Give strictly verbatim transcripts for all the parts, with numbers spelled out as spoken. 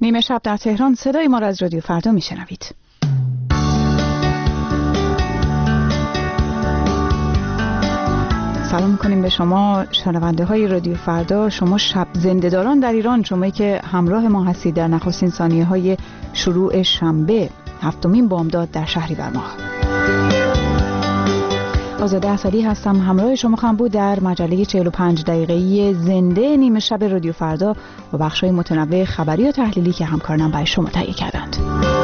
نیمه شب در تهران، صدای ما را از رادیو فردا میشنوید. سلام میکنیم به شما شنونده های رادیو فردا، شما شب زنده‌داران در ایران، شمایی که همراه ما هستید در نخستین ثانیه های شروع شنبه هفتمین بامداد در شهریور ماه. آزاده اصلی هستم، همراه شما خواهم بود در مجله چهل و پنج دقیقه‌ای زنده نیمه شب رادیو فردا و بخش‌های متنوع خبری و تحلیلی که همکارانم برای شما تهیه کردند.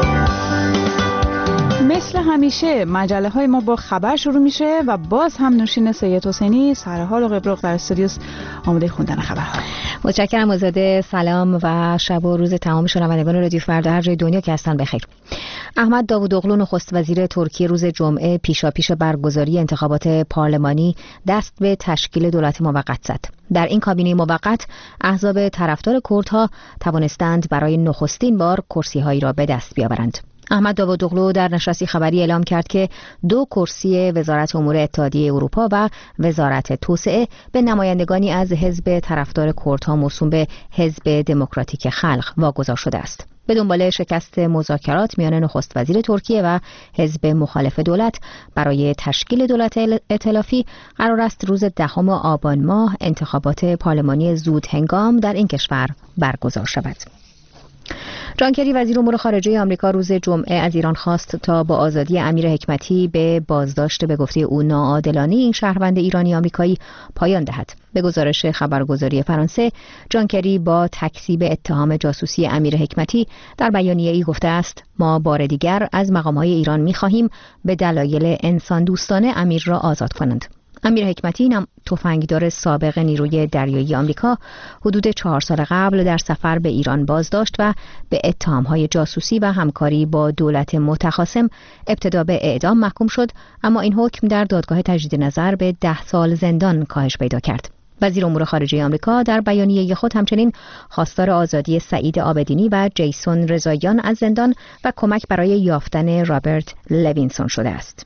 مثل همیشه مجله های ما با خبر شروع میشه و باز هم نوشین سید حسینی سرحال و قبرق در استودیو آماده خوندن خبرها. متشکرم آزاده. سلام و شب و روز تمام شنوندگان رادیو فردا هر جای دنیا که هستن بخیر. احمد داوودوغلو نخست وزیر ترکیه روز جمعه پیشاپیش برگزاری انتخابات پارلمانی دست به تشکیل دولت موقت زد. در این کابینه موقت احزاب طرفدار کردها توانستند برای نخستین بار کرسی‌هایی را به دست بیاورند. احمد داوودوغلو در نشستی خبری اعلام کرد که دو کرسی وزارت امور اتحادیه اروپا و وزارت توسعه به نمایندگانی از حزب طرفدار کردها موسوم به حزب دموکراتیک خلق واگذار شده است. به دنبال شکست مذاکرات میان نخست وزیر ترکیه و حزب مخالف دولت برای تشکیل دولت ائتلافی قرار است روز دهم آبان ماه انتخابات پارلمانی زود هنگام در این کشور برگزار شود. جان کری وزیر امور خارجه آمریکا روز جمعه از ایران خواست تا با آزادی امیر حکمتی به بازداشت به گفته او ناعادلانه این شهروند ایرانی آمریکایی پایان دهد. به گزارش خبرگزاری فرانسه، جان کری با تکذیب اتهام جاسوسی امیر حکمتی در بیانیه‌ای گفته است: ما بار دیگر از مقام‌های ایران می‌خواهیم به دلایل انسان دوستانه امیر را آزاد کنند. امیر حکمتی نم تفنگدار سابق نیروی دریایی آمریکا حدود چهار سال قبل در سفر به ایران بازداشت و به اتهام‌های جاسوسی و همکاری با دولت متخاصم ابتدا به اعدام محکوم شد، اما این حکم در دادگاه تجدید نظر به ده سال زندان کاهش پیدا کرد. وزیر امور خارجه آمریکا در بیانیه خود همچنین خواستار آزادی سعید عابدینی و جیسون رضاییان از زندان و کمک برای یافتن رابرت لوینسون شده است.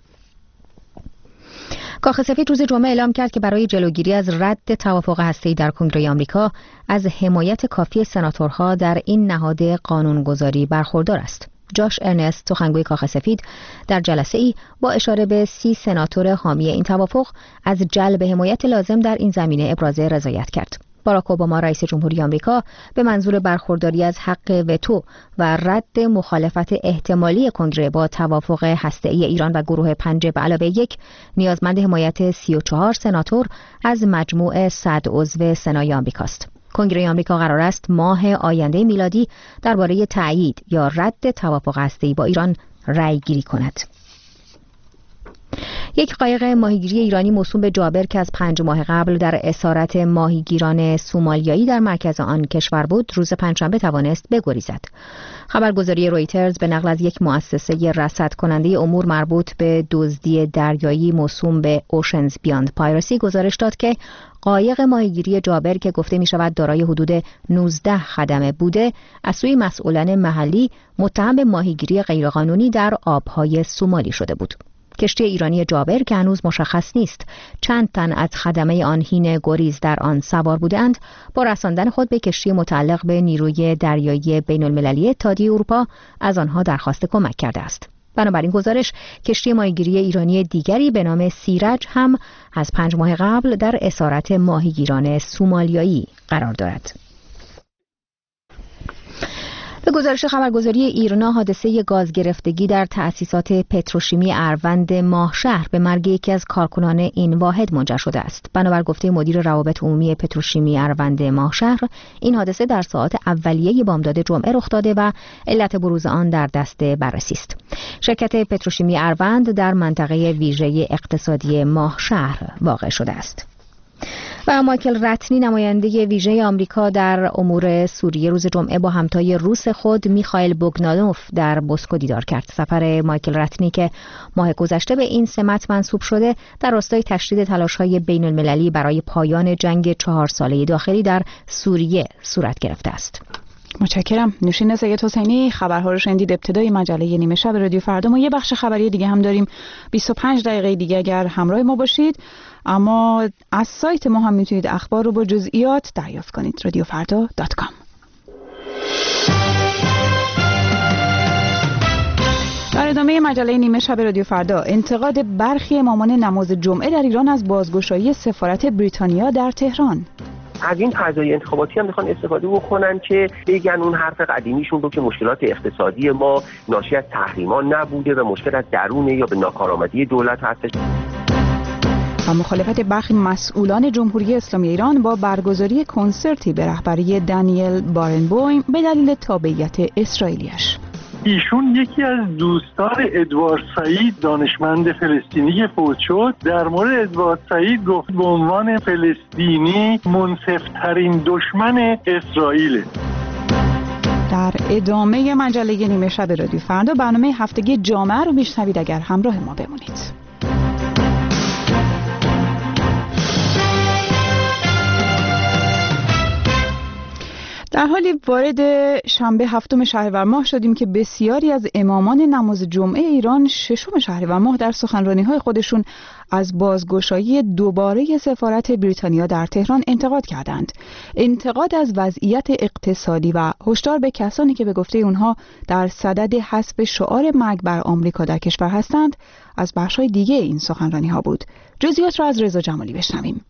کاخ سفید روز جمعه اعلام کرد که برای جلوگیری از رد توافق هسته‌ای در کنگره آمریکا از حمایت کافی سناتورها در این نهاد قانونگذاری برخوردار است. جاش ارنست، سخنگوی کاخ سفید، در جلسه‌ای با اشاره به سی سناتور حامی این توافق از جلب حمایت لازم در این زمینه ابراز رضایت کرد. باراک اوباما رئیس جمهوری آمریکا به منظور برخورداری از حق وتو و رد مخالفت احتمالی کنگره با توافق هسته‌ای ایران و گروه پنج به علاوه یک نیازمند حمایت سی و چهار سناتور از مجموع صد عضو سنای آمریکاست. کنگره آمریکا قرار است ماه آینده میلادی درباره تأیید یا رد توافق هسته‌ای با ایران رأی گیری کند. یک قایق ماهیگیری ایرانی موسوم به جابر که از پنج ماه قبل در اسارت ماهیگیران سومالیایی در مرکز آن کشور بود، روز پنجشنبه توانست بگریزد. خبرگزاری رویترز به نقل از یک مؤسسه رصد کننده امور مربوط به دزدی دریایی موسوم به اوشنز بیاند پایرسی گزارش داد که قایق ماهیگیری جابر که گفته می شود دارای حدود نوزده خدمه بوده، از سوی مسئولان محلی متهم به ماهیگیری غیرقانونی در آبهای سومالی شده بود. کشتی ایرانی جابر که هنوز مشخص نیست چند تن از خدمه آن حین گریز در آن سوار بودند، با رساندن خود به کشتی متعلق به نیروی دریایی بین المللی اتحادیه اروپا از آنها درخواست کمک کرده است. بنابراین گزارش کشتی ماهیگیری ایرانی دیگری به نام سیرج هم از پنج ماه قبل در اسارت ماهیگیران سومالیایی قرار دارد. به گزارش خبرگزاری ایرنا، حادثه گاز گرفتگی در تأسیسات پتروشیمی اروند ماهشهر به مرگ یکی از کارکنان این واحد منجر شده است. بنابر گفته مدیر روابط عمومی پتروشیمی اروند ماهشهر، این حادثه در ساعات اولیه بامداد جمعه رخ داده و علت بروز آن در دست بررسی است. شرکت پتروشیمی اروند در منطقه ویژه اقتصادی ماهشهر واقع شده است. و مایکل رتنی نماینده ویژه آمریکا در امور سوریه روز جمعه با همتای روس خود میخائیل بوگدانوف در مسکو دیدار کرد. سفر مایکل رتنی که ماه گذشته به این سمت منصوب شده در راستای تشدید تلاش‌های بین المللی برای پایان جنگ چهار ساله داخلی در سوریه صورت گرفته است. متشکرم. نوشین سید حسینی خبرها رو شنیدید. ابتدای مجله نیمه شب رادیو فردا ما یه بخش خبری دیگه هم داریم، بیست و پنج دقیقه دیگه اگر همراه ما باشید. اما از سایت ما هم میتونید اخبار رو با جزئیات دریافت کنید. رادیو فردا دات کام. مجله نیمه شب رادیو فردا، انتقاد برخی امامان نماز جمعه در ایران از بازگشایی سفارت بریتانیا در تهران. از این فضای انتخاباتی هم میخوان استفاده بکنن که بگن اون حرف قدیمیشون رو که مشکلات اقتصادی ما ناشی از تحریمان نبوده و مشکل از درونه یا به ناکارآمدی دولت هستش. و مخالفت برخی مسئولان جمهوری اسلامی ایران با برگزاری کنسرتی به رهبری دانیل بارنبویم به دلیل تابعیت اسرائیلیش. ایشون یکی از دوستان ادوارد سعید دانشمند فلسطینی فوت شد. در مورد ادوارد سعید گفت به عنوان فلسطینی منصف‌ترین دشمن اسرائیل. در ادامه مجله نیمه شب رادیو فردا برنامه هفتگی جامعه رو میشنوید اگر همراه ما بمونید. در حالی وارد شنبه هفتم شهریور ماه شدیم که بسیاری از امامان نماز جمعه ایران ششم شهریور ماه در سخنرانی‌های خودشون از بازگشایی دوباره سفارت بریتانیا در تهران انتقاد کردند. انتقاد از وضعیت اقتصادی و هشدار به کسانی که به گفته اونها در صدد حذف شعار مرگ بر آمریکا در کشور هستند از بخش‌های دیگه این سخنرانی‌ها بود. جزئیات را از رضا جمالی بشنویم.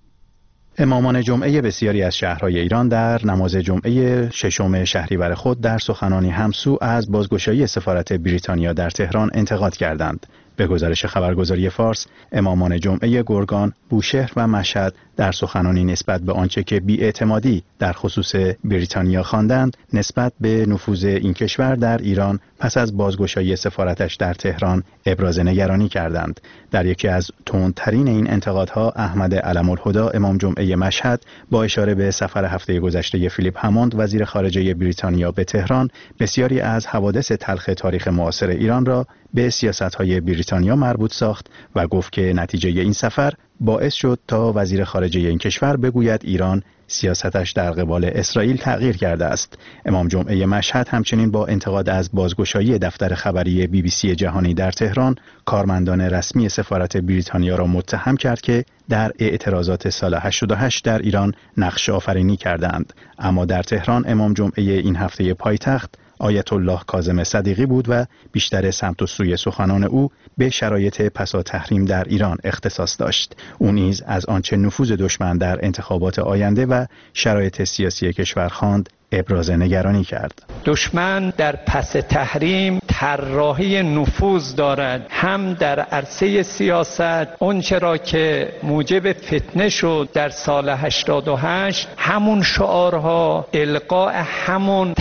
امامان جمعه بسیاری از شهرهای ایران در نماز جمعه ششم شهریور خود در سخنانی همسو از بازگشایی سفارت بریتانیا در تهران انتقاد کردند. به گزارش خبرگزاری فارس، امامان جمعه گرگان، بوشهر و مشهد در سخنانی نسبت به آنچه که بی‌اعتمادی در خصوص بریتانیا خواندند، نسبت به نفوذ این کشور در ایران پس از بازگشایی سفارتش در تهران ابراز نگرانی کردند. در یکی از تندترین این انتقادها، احمد علم‌الهدی امام جمعه مشهد با اشاره به سفر هفته گذشته فیلیپ هموند وزیر خارجه بریتانیا به تهران، بسیاری از حوادث تلخ تاریخ معاصر ایران را به سیاست‌های بریتانیا مربوط ساخت و گفت که نتیجه این سفر باعث شد تا وزیر خارجه این کشور بگوید ایران سیاستش در قبال اسرائیل تغییر کرده است. امام جمعه مشهد همچنین با انتقاد از بازگشایی دفتر خبری بی بی سی جهانی در تهران، کارمندان رسمی سفارت بریتانیا را متهم کرد که در اعتراضات سال هشتاد و هشت در ایران نقش آفرینی کردند. اما در تهران امام جمعه این هفته پایتخت آیت الله کاظم صدیقی بود و بیشتر سمت و سوی سخنان او به شرایط پسا تحریم در ایران اختصاص داشت. او نیز از آنچه نفوذ دشمن در انتخابات آینده و شرایط سیاسی کشور خواند ابراز نگرانی کرد. دشمن در پس تحریم طراحی نفوذ دارد، هم در عرصه سیاست. اون چرا که موجب فتنه شد در سال هشتاد و هشت، همون شعارها، القاء همون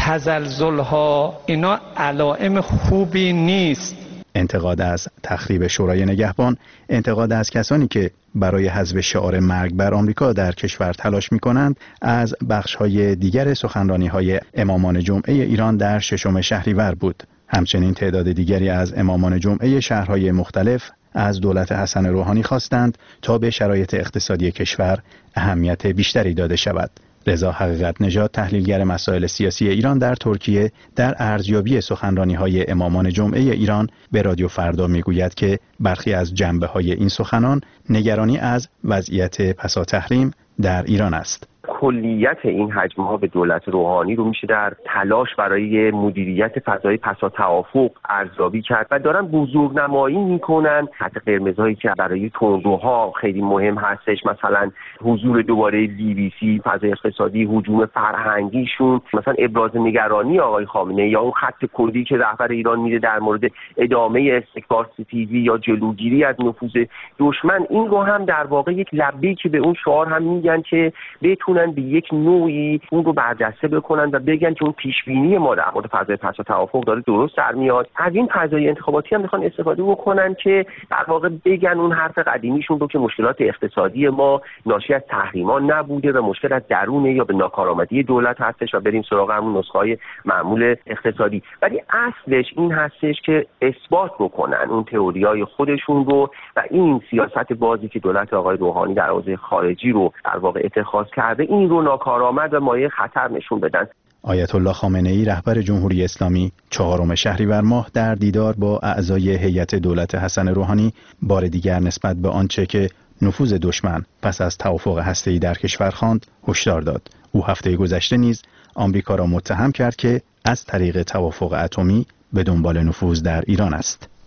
تزلزلها، اینا علائم خوبی نیست. انتقاد از تخریب شورای نگهبان، انتقاد از کسانی که برای حذف شعار مرگ بر آمریکا در کشور تلاش می‌کنند، از بخش‌های دیگر سخنرانی‌های امامان جمعه ایران در ششم شهریور بود. همچنین تعداد دیگری از امامان جمعه شهرهای مختلف از دولت حسن روحانی خواستند تا به شرایط اقتصادی کشور اهمیت بیشتری داده شود. رضا حقیقت نژاد، تحلیلگر مسائل سیاسی ایران در ترکیه، در ارزیابی سخنرانی‌های امامان جمعه ایران به رادیو فردا میگوید که برخی از جنبه‌های این سخنان نگرانی از وضعیت پسا تحریم در ایران است. کلیت این حجم‌ها به دولت روحانی رو میشه در تلاش برای مدیریت فضای پسا توافق ارزیابی کرد و دارن بزرگنمایی میکنن خط قرمزهایی که برای تندروها خیلی مهم هستش، مثلا حضور دوباره بی بی سی، فضای اقتصادی، هجوم فرهنگیشون، مثلا ابراز نگرانی آقای خامنه‌ای یا اون خط کلی که رهبر ایران میده در مورد ادامه استکبار ستیزی یا جلوگیری از نفوذ دشمن. این رو هم در واقع یک لبه‌ای که به اون شعار هم میگن که بتونن به یک نوعی اون رو برجسته بکنن و بگن که اون پیشبینی ما در مورد فضای پسا توافق داره درست در میاد. از این فضای انتخاباتی هم میخوان استفاده بکنن که در واقع بگن اون حرف قدیمیشون رو که مشکلات اقتصادی ما ناشی از تحریمان نبوده و مشکل از درونه یا به ناکارآمدی دولت هستش و بریم سراغ همون نسخه‌های معمول اقتصادی. ولی اصلش این هستش که اثبات بکنن اون تئوریای خودشون رو و این سیاست بازی که دولت آقای روحانی در حوزه خارجی رو در واقع اتخاذ کرده، این رو ناکارآمد و مایه خطر نشون بدن. آیت الله خامنه‌ای رهبر جمهوری اسلامی چهارم شهریور ماه در دیدار با اعضای هیئت دولت حسن روحانی بار دیگر نسبت به آنچه که نفوذ دشمن پس از توافق هسته‌ای در کشور خواند هشدار داد. او هفته گذشته نیز آمریکا را متهم کرد که از طریق توافق اتمی به دنبال نفوذ در ایران است.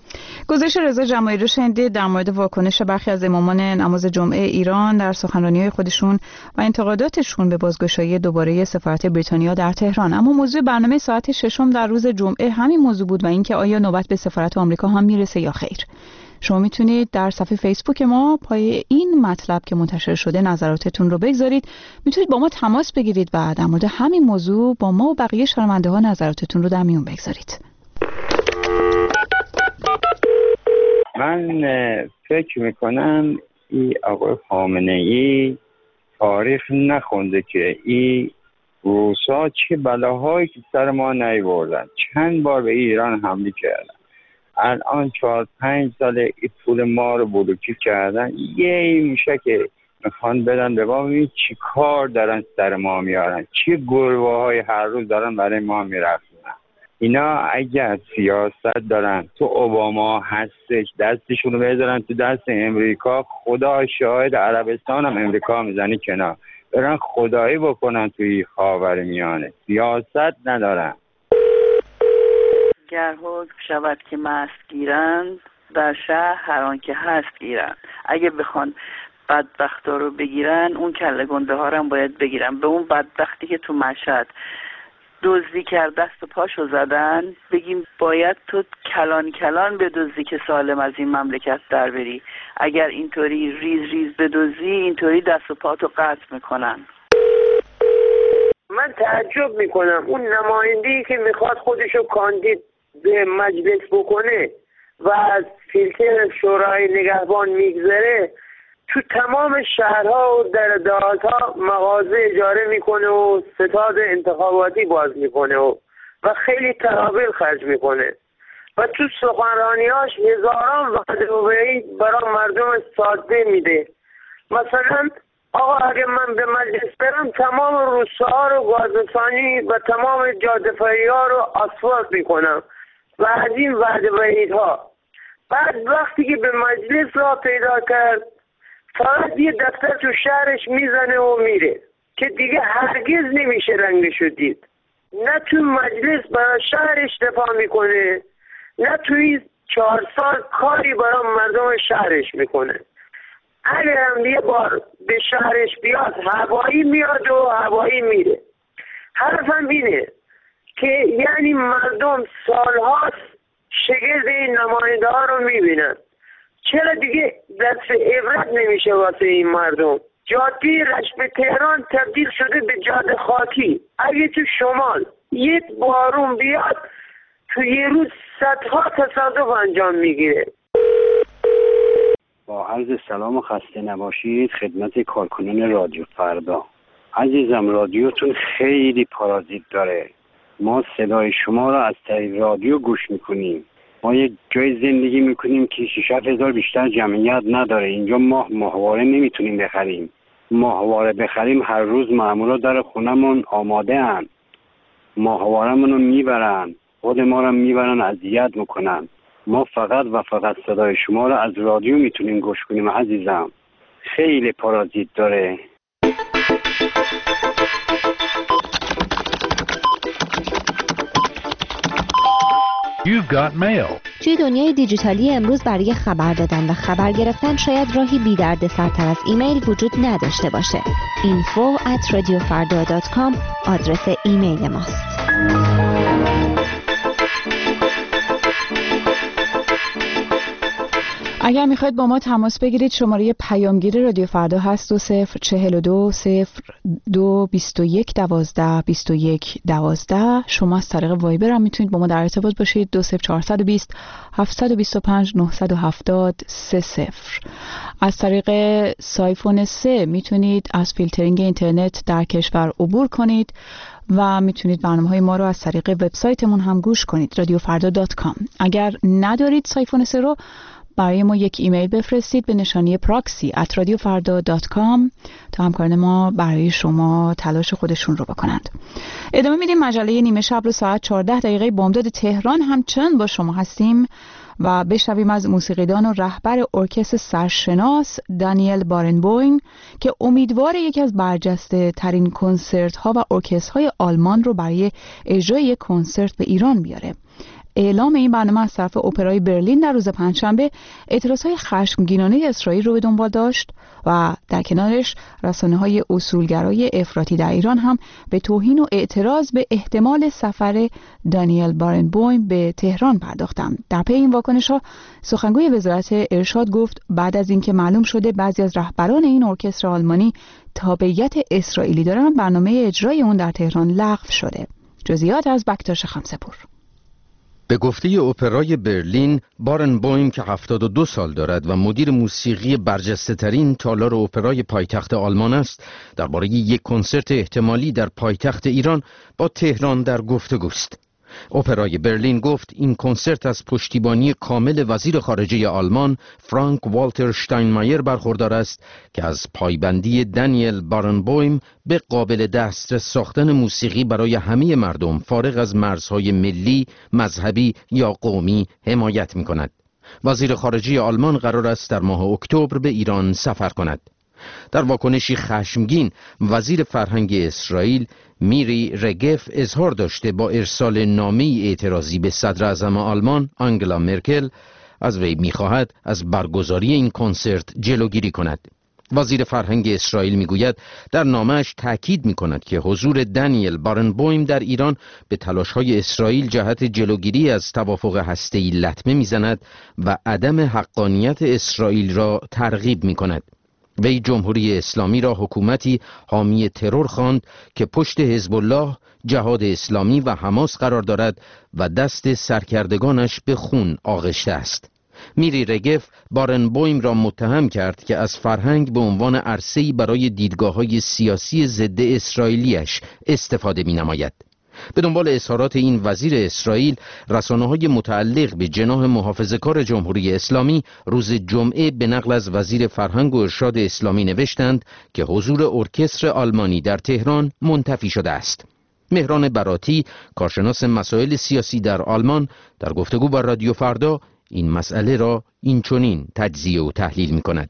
گزارش رضا جماعی رو شنیدید در مورد واکنش برخی از امامان نماز جمعه ایران در سخنرانی‌های خودشون و انتقاداتشون به بازگشایی دوباره سفارت بریتانیا در تهران. اما موضوع برنامه ساعت ششم در روز جمعه همین موضوع بود و اینکه آیا نوبت به سفارت آمریکا هم میرسه یا خیر. شما میتونید در صفحه فیسبوک ما پای این مطلب که منتشر شده نظراتتون رو بگذارید. میتونید با ما تماس بگیرید و در مورد همین موضوع با ما و بقیه شنونده ها نظراتتون رو در میون بگذارید. من فکر میکنم این آقای خامنه‌ای تاریخ نخونده که این روسا چه بلاهایی که سر ما نیاوردن. چند بار به ایران حمله کردن. الان چهار پنج سال این پول ما رو بلوکی کردن. یه میشه که میخوان بدن به ما، ببین چی کار دارن سر ما میارن، چه گربه های هر روز دارن برای ما میرفتن. اینا اگر سیاست دارن تو اوباما هستش دستشون رو بذارن تو دست امریکا، خدا شاهد عربستان هم امریکا میزنی کنار، برن خدایی بکنن توی خاورمیانه. سیاست ندارن. گر حکم شود که مست گیرند، در شهر هر آن که هست گیرند. اگه بخوان بدبختا رو بگیرن، اون کله گنده ها رو هم باید بگیرن. به اون بدبختی که تو مشهد دزدی کرد دست و پاشو زدن، بگیم باید تو کلان کلان بدزدی که سالم از این مملکت در بری. اگر اینطوری ریز ریز بدزدی، اینطوری دست و پاتو قطع میکنن. من تعجب میکنم اون نماینده‌ای که میخواد خودشو کاندید به مجلس بکنه و از فیلتر شورای نگهبان میگذره، تو تمام شهرها و در دهات‌ها مغازه اجاره میکنه و ستاد انتخاباتی باز میکنه و و خیلی ترابل خرج میکنه و تو سخنرانیاش هزاران وعده و وعید برای مردم ساده میده. مثلا آقا اگه من به مجلس برم تمام روستاها رو گازرسانی و تمام جاده‌فری‌ها رو آسفالت میکنم و از این وعده و وعیدها. بعد وقتی که به مجلس را پیدا کرد، فقط یه دفتر تو شهرش میزنه و میره که دیگه هرگز نمیشه رنگشو دید. نه تو مجلس برای شهرش دفاع میکنه، نه توی چهار سال کاری برای مردم شهرش میکنه. اگر هم یه بار به شهرش بیاد، هوایی میاد و هوایی میره. حرفم اینه که یعنی مردم سالهاست شگرد این نماینده ها رو میبینن. چرا دیگه دست عبرت نمیشه واسه این مردم؟ جاده رشت تهران تبدیل شده به جاده خاکی. اگه تو شمال یه بارون بیاد، تو یه روز صدها تصادف انجام میگیره. با عرض سلام و خسته نباشید خدمت کارکنان رادیو فردا. عزیزم، رادیوتون خیلی پارازیت داره. ما صدای شما را از طریق رادیو گوش میکنیم. ما یک جای زندگی میکنیم که شش هزار بیشتر جمعیت نداره. اینجا ماه ماهواره نمیتونیم بخریم. ماهواره بخریم هر روز مامورا در خونمون آماده ان. ماهوارمون رو میبرن، خود ما رو میبرن اذیت میکنن. ما فقط و فقط صدای شما رو از رادیو میتونیم گوش کنیم. عزیزم خیلی پارازیت داره. You've got mail. توی دنیای دیجیتالی امروز برای خبر دادن و خبر گرفتن شاید راهی بی درد سرتر از ایمیل وجود نداشته باشه. info at radiofarda dot com آدرس ایمیل ماست. اگر میخواید با ما تماس بگیرید شماره پیامگیر رادیو فردا هست دو صفر چهل و دو صفر دو بیست و یک دوازده بیست و یک دوازده. شما از طریق وایبر هم میتونید با ما در ارتباط باشید دو صفر چهارصد و بیست هفتصد و بیست و پنج نهصد و هفتاد سه صفر. از طریق سایفون سه میتونید از فیلترینگ اینترنت در کشور عبور کنید و میتونید برنامه‌های ما رو از طریق وبسایتمون هم گوش کنید رادیو فردا دات کام. اگر ندارید سایفون سه رو، برای ما یک ایمیل بفرستید به نشانی پراکسی ات رادیو فردا دات کام تا همکاران ما برای شما تلاش خودشون رو بکنند. ادامه میدیم مجله نیمه شب رو ساعت چهارده دقیقه بامداد تهران همچنان با شما هستیم و بشنویم از موسیقیدان و رهبر ارکستر سرشناس دانیل بارنبویم که امیدوار یکی از برجسته ترین کنسرت ها و ارکسترهای آلمان رو برای اجرای یک کنسرت به ایران بیاره. اعلام این برنامه از طرف اپرای برلین در روز پنجشنبه اعتراضهای خشمگینانه اسرائیل رو به دنبال داشت و در کنارش رسانه‌های اصولگرای افراطی در ایران هم به توهین و اعتراض به احتمال سفر دانیل بارنبویم به تهران پرداختند. در پی این واکنش‌ها سخنگوی وزارت ارشاد گفت بعد از اینکه معلوم شده بعضی از رهبران این ارکستر آلمانی تابعیت اسرائیلی دارند، برنامه اجرای اون در تهران لغو شده. جزئیات از بکتاش خمسه‌پور. به گفته اپرای برلین، بارنبویم که هفتاد و دو سال دارد و مدیر موسیقی برجسته ترین تالار اپرای پایتخت آلمان است، درباره یک کنسرت احتمالی در پایتخت ایران با تهران در گفتگوست. اپرای برلین گفت این کنسرت از پشتیبانی کامل وزیر خارجه آلمان فرانک والتر شتاینمایر برخوردار است که از پایبندی دانیل بارنبویم به قابل دسترس ساختن موسیقی برای همه مردم فارغ از مرزهای ملی، مذهبی یا قومی حمایت می کند. وزیر خارجه آلمان قرار است در ماه اکتبر به ایران سفر کند. در واکنشی خشمگین، وزیر فرهنگ اسرائیل میری رگف اظهار داشته با ارسال نامه‌ای اعتراضی به صدر اعظم آلمان آنگلا مرکل از وی می‌خواهد از برگزاری این کنسرت جلوگیری کند. وزیر فرهنگ اسرائیل میگوید در نامه‌اش تاکید می‌کند که حضور دانیل بارنبویم در ایران به تلاش‌های اسرائیل جهت جلوگیری از توافق هسته‌ای لطمه می‌زند و عدم حقانیت اسرائیل را ترغیب می‌کند. وی جمهوری اسلامی را حکومتی حامی ترور خواند که پشت حزب الله، جهاد اسلامی و حماس قرار دارد و دست سرکردگانش به خون آغشته است. میری رگف بارنبویم را متهم کرد که از فرهنگ به عنوان عرصه‌ای برای دیدگاه‌های سیاسی ضد اسرائیلیش استفاده می‌نماید. به دنبال اظهارات این وزیر اسرائیل، رسانه‌های متعلق به جناح محافظه‌کار جمهوری اسلامی روز جمعه به نقل از وزیر فرهنگ و ارشاد اسلامی نوشتند که حضور ارکستر آلمانی در تهران منتفی شده است. مهران براتی، کارشناس مسائل سیاسی در آلمان، در گفتگو با رادیو فردا این مسئله را اینچنین تجزیه و تحلیل می‌کند.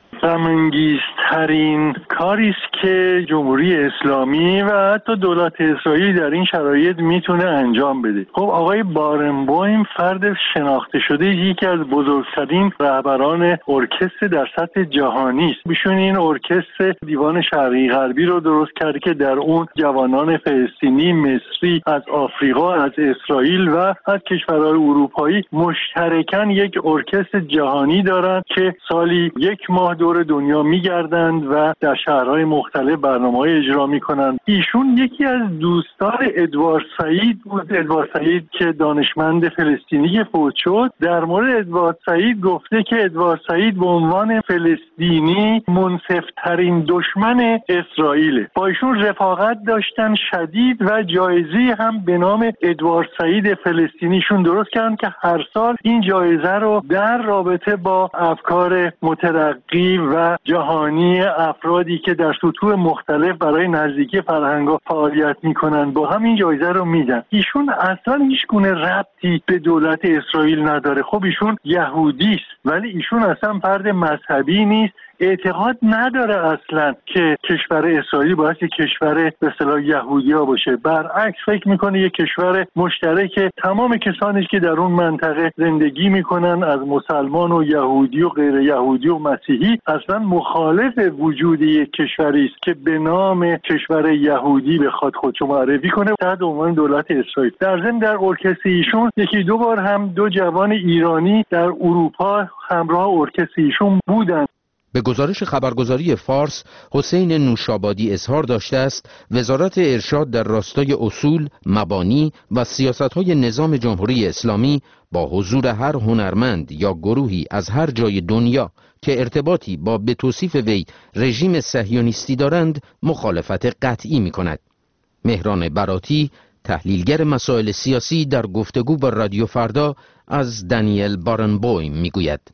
غم‌انگیزترین کاری است که جمهوری اسلامی و حتی دولت اسرائیل در این شرایط میتونه انجام بده. خب آقای بارنبویم فرد شناخته شده یکی از بزرگترین رهبران ارکستر در سطح جهانی است. ایشون این ارکستر دیوان شرقی غربی رو درست کرده که در اون جوانان فلسطینی، مصری، از آفریقا، از اسرائیل و از کشورهای اروپایی مشترکاً یک ارکستر جهانی دارند که سالی یک ماه دور دنیا میگردند و در شهرهای مختلف برنامه‌های اجرا میکنند. ایشون یکی از دوستان ادوارد سعید بود. ادوارد سعید که دانشمند فلسطینی فوت شد، در مورد ادوارد سعید گفته که ادوارد سعید به عنوان فلسطینی منصف‌ترین دشمن اسرائیل. با ایشون رفاقت داشتن شدید و جایزه هم به نام ادوارد سعید فلسطینیشون درست کردن که هر سال این جایزه رو در رابطه با افکار مترقی و جهانی افرادی که در سطوح مختلف برای نزدیکی فرهنگ‌ها فعالیت می‌کنند با هم این جایزه رو میدن. ایشون اصلا هیچ گونه ربطی به دولت اسرائیل نداره. خب ایشون یهودی است ولی ایشون اصلا فرد مذهبی نیست. اعتقاد نداره اصلا که کشور اسرائیل باید یک کشور به اصطلاح یهودی‌ها باشه. برعکس فکر میکنه یک کشور مشترک تمام کسانی که در اون منطقه زندگی میکنن، از مسلمان و یهودی و غیر یهودی و مسیحی، اصلا مخالف وجود یک کشوری است که به نام کشور یهودی بخواد خودشو معرفی کنه تحت عنوان دولت اسرائیل. در ضمن در ارکستر ایشون یکی دو بار هم دو جوان ایرانی در اروپا همراه ارکستر ایشون بودن. به گزارش خبرگزاری فارس، حسین نوشابادی اظهار داشته است وزارت ارشاد در راستای اصول، مبانی و سیاست‌های نظام جمهوری اسلامی با حضور هر هنرمند یا گروهی از هر جای دنیا که ارتباطی با به توصیف وی رژیم صهیونیستی دارند مخالفت قطعی می‌کند. مهران براتی، تحلیلگر مسائل سیاسی، در گفتگو با رادیو فردا از دانیل بارنبویم می‌گوید.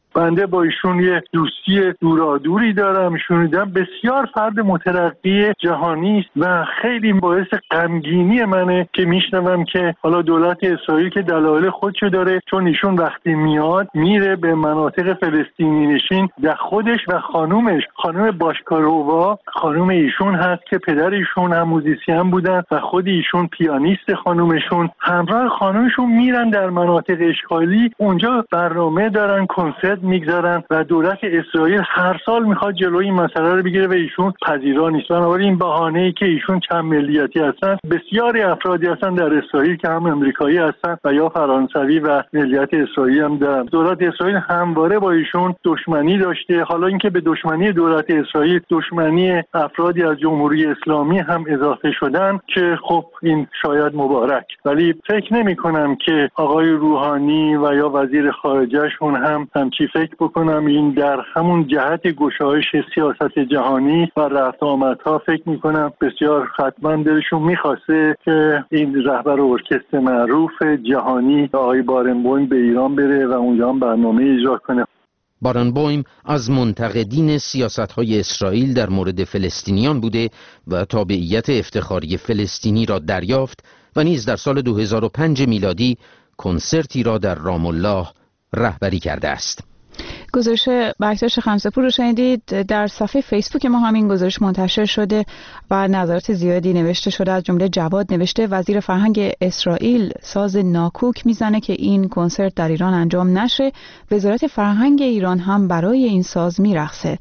بنده با ایشون یه دوستی دورادوری دارم. ایشون دیدم بسیار فرد مترقی جهانی است و خیلی باعث غمگینی منه که میشنوم که حالا دولت اسرائیل که دلایل خودشو داره، چون ایشون وقتی میاد میره به مناطق فلسطینی نشین در خودش و خانومش خانم باشکارووا، خانوم ایشون هست که پدر ایشون هم موزیسین بودن و خود ایشون پیانیست، خانومشون همراه خانومشون میرن در مناطق اشغالی، اونجا برنامه دارن، کنسرت میگذارن و دولت اسرائیل هر سال میخواد جلوی این مسئله رو بگیره و ایشون پذیرا نیست. بنابراین این بهانه‌ای که ایشون چند ملیتی هستن، بسیاری افرادی هستن در اسرائیل که هم امریکایی هستن و یا فرانسوی و ملیت اسرائیلی هم دارن. دولت اسرائیل همواره با ایشون دشمنی داشته. حالا اینکه به دشمنی دولت اسرائیل دشمنی افرادی از جمهوری اسلامی هم اضافه شدن که خب این شاید مبارک، ولی فکر نمی کنم که آقای روحانی و یا وزیر خارجهشون هم همچی فکر بکنم. این در همون جهت گشایش سیاست جهانی و رفت آمدها فکر می کنم بسیار حتما دلشون میخواسته که این رهبر ارکستر معروف جهانی آقای بارنبویم به ایران بره و اونجا هم برنامه اجرا کنه. بارنبویم از منتقدین سیاست‌های اسرائیل در مورد فلسطینیان بوده و تابعیت افتخاری فلسطینی را دریافت و نیز در سال دو هزار و پنج میلادی کنسرتی را در رام الله رهبری کرده است. گزارش بکتاش خمسه‌پور رو شنیدید. در صفحه فیسبوک ما همین گزارش منتشر شده و نظرات زیادی نوشته شده. از جمله جواد نوشته وزیر فرهنگ اسرائیل ساز ناکوک میزنه که این کنسرت در ایران انجام نشه. وزارت فرهنگ ایران هم برای این ساز میرقصه.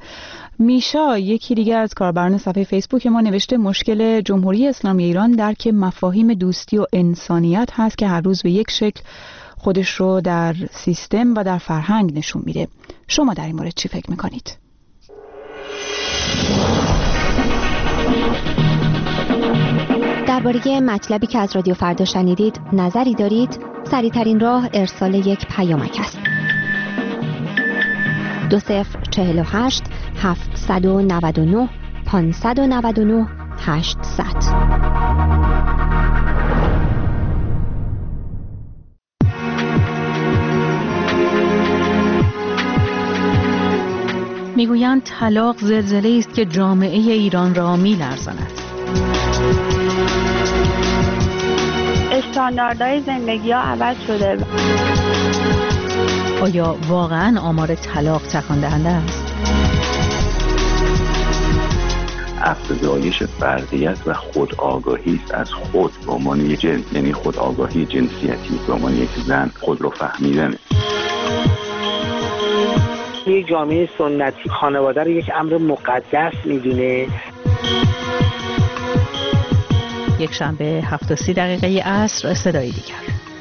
میشا یکی دیگه از کاربران صفحه فیسبوک ما نوشته مشکل جمهوری اسلامی ایران درک مفاهیم دوستی و انسانیت هست که هر روز به یک شکل خودش رو در سیستم و در فرهنگ نشون میده. شما در این مورد چی فکر میکنید؟ درباره مطلبی که از رادیو فردا شنیدید نظری دارید؟ سریع‌ترین راه ارسال یک پیامک است. دو صفر چهل و هشت هفتصد و نود و نه پانصد و نود و نه هشتصد. میگویند طلاق زلزله است که جامعه ایران را می‌لرزاند. استانداردهای زندگی ها عوض شده. آیا واقعاً آمار طلاق تکان دهنده است؟ افزایش فردیت و خودآگاهی است از خود به عنوان یک جنس، یعنی خودآگاهی جنسیتی به عنوان یک زن، خود رو فهمیدن. یک جامعه سنتی خانواده رو یک امر مقدس میدونه. یک شنبه هفت و سی دقیقه عصر صدای دیگر.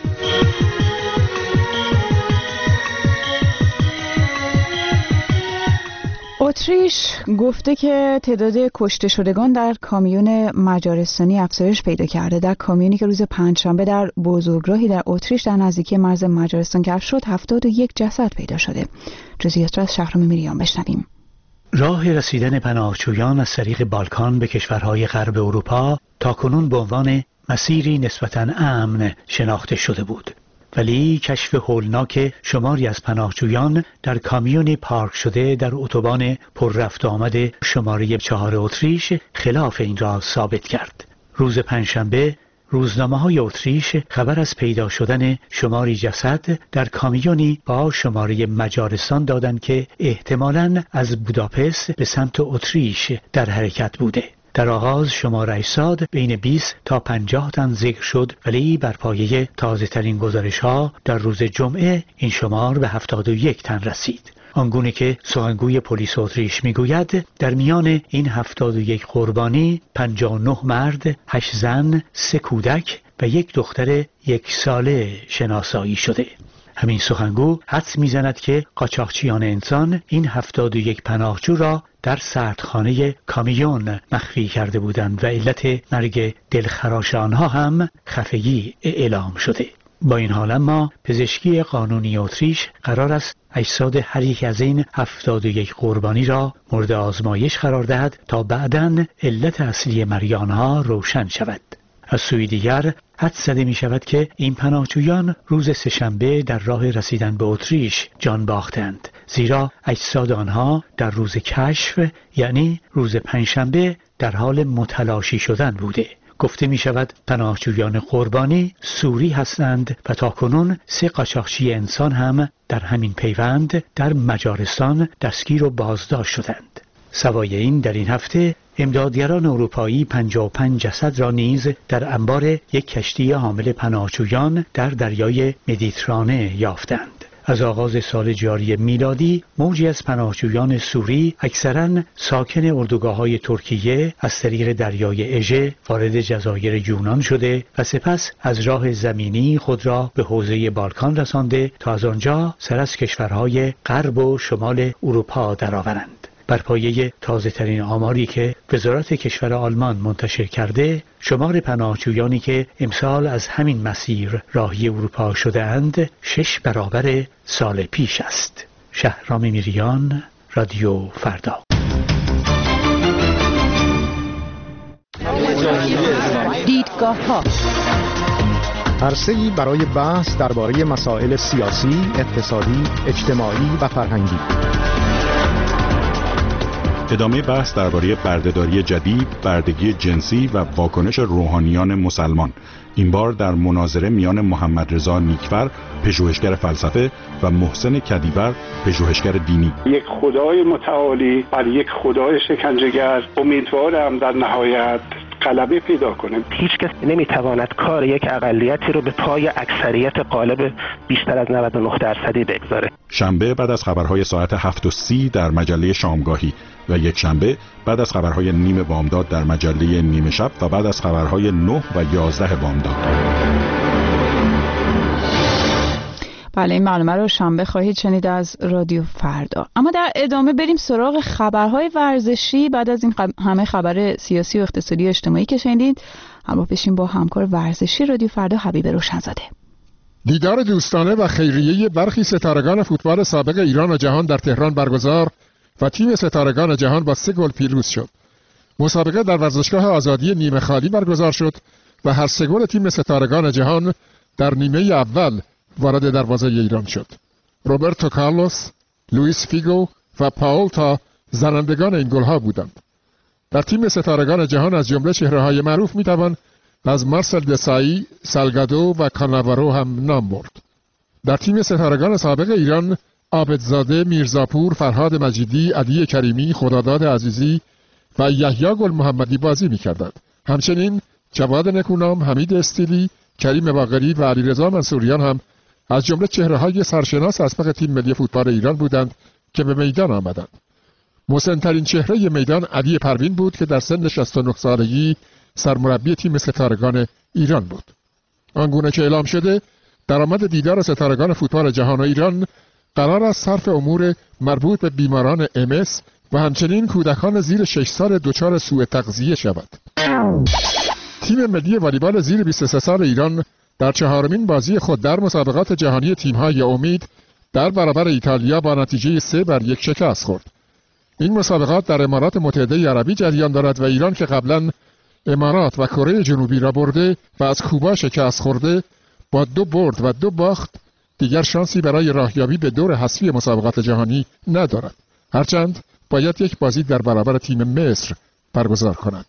اتریش گفته که تعداد کشته شدگان در کامیون مجارستانی افزایش پیدا کرده. در کامیونی که روز پنجشنبه در بزرگراهی در اتریش در نزدیکی مرز مجارستان کشف شد، هفتاد و یک جسد پیدا شده. جزئیات را از شهرام میریان بشنویم. راه رسیدن پناهجویان از طریق بالکان به کشورهای غرب اروپا تاکنون به عنوان مسیری نسبتاً امن شناخته شده بود، ولی کشف هولناک شماری از پناهجویان در کامیونی پارک شده در اتوبان پر رفت و آمد شماره چهار اتریش خلاف این را ثابت کرد. روز پنجشنبه روزنامه‌های اتریش خبر از پیدا شدن شماری جسد در کامیونی با شماره مجارستان دادند که احتمالاً از بوداپست به سمت اتریش در حرکت بوده. در آغاز شماره اجساد بین بیست تا پنجاه تن ذکر شد، ولی بر پایه تازه ترین گزارش ها در روز جمعه این شمار به هفتاد و یک تن رسید. آنگونه که سخنگوی پلیس اتریش میگوید در میان این هفتاد و یک قربانی پنجاه و نه مرد، هشت زن، سه کودک و یک دختر یک ساله شناسایی شده. همین سخنگو حدس میزند که قاچاقچیان انسان این هفتاد و یک پناهجو را در سردخانه کامیون مخفی کرده بودند و علت مرگ دلخراش آنها هم خفگی اعلام شده. با این حال اما پزشکی قانونی اتریش قرار است اجساد هر یک از این هفتاد و یک قربانی را مورد آزمایش قرار دهد تا بعداً علت اصلی مرگ آنها روشن شود. از سوی دیگر حدس زده می شود که این پناهجویان روز سه‌شنبه در راه رسیدن به اتریش جان باختند زیرا اجساد آنها در روز کشف یعنی روز پنجشنبه در حال متلاشی شدن بوده. گفته می شود پناهجویان قربانی سوری هستند و تاکنون سه قاچاقچی انسان هم در همین پیوند در مجارستان دستگیر و بازداشت شدند. سوای این در این هفته امدادگران اروپایی پنجاه و پنج جسد را نیز در انبار یک کشتی حامل پناهجویان در دریای مدیترانه یافتند. از آغاز سال جاری میلادی موجی از پناهجویان سوری اکثراً ساکن اردوگاه‌های ترکیه از طریق دریای اژه وارد جزایر یونان شده و سپس از راه زمینی خود را به حوزه بالکان رسانده تا از آنجا سر از کشورهای غرب و شمال اروپا درآورند. بر پایه تازه‌ترین آماری که وزارت کشور آلمان منتشر کرده، شمار پناهجویانی که امسال از همین مسیر راهی اروپا شده اند شش برابر سال پیش است. شهرام میریان، رادیو فردا. دیدگاه‌ها عرصه‌ای برای بحث درباره مسائل سیاسی، اقتصادی، اجتماعی و فرهنگی. ادامه بحث درباره بردهداری جدید، بردگی جنسی و واکنش روحانیان مسلمان. این بار در مناظره میان محمد رضا نیکفر، پژوهشگر فلسفه و محسن کدیور، پژوهشگر دینی. یک خدای متعالی بر یک خدای شکنجهگر، امیدوارم در نهایت غلبه پیدا کنه. هیچ کس نمیتواند کار یک اقلیتی رو به پای اکثریت غالب بیشتر از نود و نه درصدی بگذاره. شنبه بعد از خبرهای ساعت هفت و سی در مجله شامگاهی و یک شنبه بعد از خبرهای نیم بامداد در مجله نیمه شب و بعد از خبرهای نه و یازده بامداد. بله، این معلومه رو شنبه خواهید شنید از رادیو فردا. اما در ادامه بریم سراغ خبرهای ورزشی. بعد از این همه خبر سیاسی و اقتصادی و اجتماعی که شنیدید، همراه بشیم با همکار ورزشی رادیو فردا حبیب روشنزاده. دیدار دوستانه و خیریه برخی ستارگان فوتبال سابق ایران و جهان در تهران برگزار و تیم ستارگان جهان با سه گل پیروز شد. مسابقه در ورزشگاه آزادی نیمه خالی برگزار شد و هر سه گل تیم ستارگان جهان در نیمه اول وارد دروازه ایران شد. روبرتو کارلوس، لوئیس فیگو و پاولتا زنندگان این گل‌ها بودند. در تیم ستارگان جهان از جمله چهره‌های معروف می‌توان از مارسل دسایی، سالگادو و کاناوارو هم نام برد. در تیم ستارگان سابق ایران عابدزاده، میرزاپور، فرهاد مجیدی، علی کریمی، خداداد عزیزی و یحیی گل محمدی بازی می‌کردند. همچنین جواد نکونام، حمید استیلی، کریم باقری و علیرضا منصوریان هم از جمله چهره‌های سرشناس اسبق تیم ملی فوتبال ایران بودند که به میدان آمدند. مسن‌ترین چهره میدان علی پروین بود که در سن شصت و نه سالگی سرمربی تیم ستارگان ایران بود. آنگونه که اعلام شده، درآمد دیدار ستارگان فوتبال جهان و ایران قرار است صرف امور مربوط به بیماران ام اس و همچنین کودکان زیر شش سال دچار سوء تغذیه شود. تیم ملی والیبال زیر بیست و سه سال ایران در چهارمین بازی خود در مسابقات جهانی تیم‌های امید در برابر ایتالیا با نتیجه سه بر یک شکست خورد. این مسابقات در امارات متحده عربی جریان دارد و ایران که قبلا امارات و کره جنوبی را برده و از کوبا شکست خورده، با دو برد و دو باخت دیگر شانسی برای راهیابی به دور حذفی مسابقات جهانی ندارد. هرچند باید یک بازی در برابر تیم مصر برگزار کند.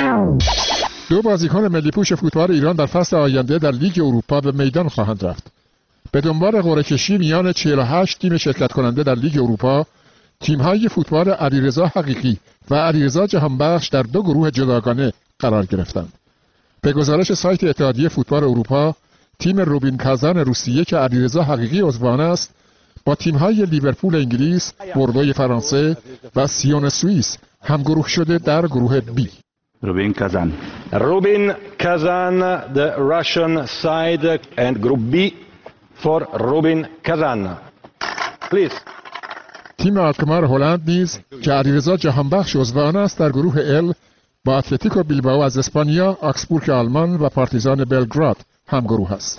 دو بازیکن ملی پوش فوتبال ایران در فصل آینده در لیگ اروپا به میدان خواهند رفت. به دنبال قرعه کشی میان چهل و هشت تیم شرکت کننده در لیگ اروپا، تیم‌های فوتبال علیرضا حقیقی و علیرضا جهانبخش در دو گروه جداگانه قرار گرفتند. به گزارش سایت اتحادیه فوتبال اروپا، تیم روبین کازان روسیه که علیرضا حقیقی عضوان است، با تیم‌های لیورپول انگلیس، بوردوی فرانسه و سیون سوئیس همگروه شده در گروه بی. Rubin Kazan. Rubin Kazan, the Russian side, and Group B for Rubin Kazan. Please. تیم آلکمار هلند نیز که علیرضا جهانبخش عضو آن است در گروه ال با اتلتیکو بیلبائو از اسپانیا، آکسبورگ آلمان و پارتیزان بلگراد همگروه است.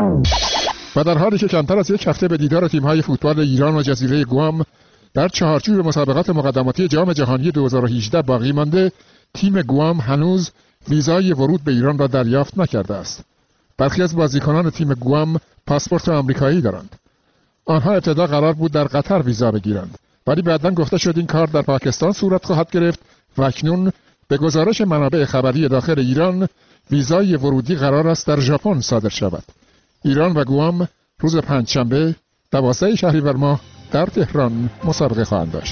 و در حالی که کمتر از یک هفته به دیدار تیم‌های فوتبال ایران و جزیره گوام در چهارچوب مسابقات مقدماتی جام جهانی دو هزار و هجده باقی مانده، تیم گوام هنوز ویزای ورود به ایران را دریافت نکرده است. برخی از بازیکنان تیم گوام پاسپورت آمریکایی دارند. آنها ابتدا قرار بود در قطر ویزا بگیرند، ولی بعداً گفته شد این کار در پاکستان صورت خواهد گرفت و اکنون به گزارش منابع خبری داخل ایران ویزای ورودی قرار است در ژاپن صادر شود. ایران و گوام روز پنجشنبه دوازده شهریور ماه در تهران مسابقه خواهند داشت.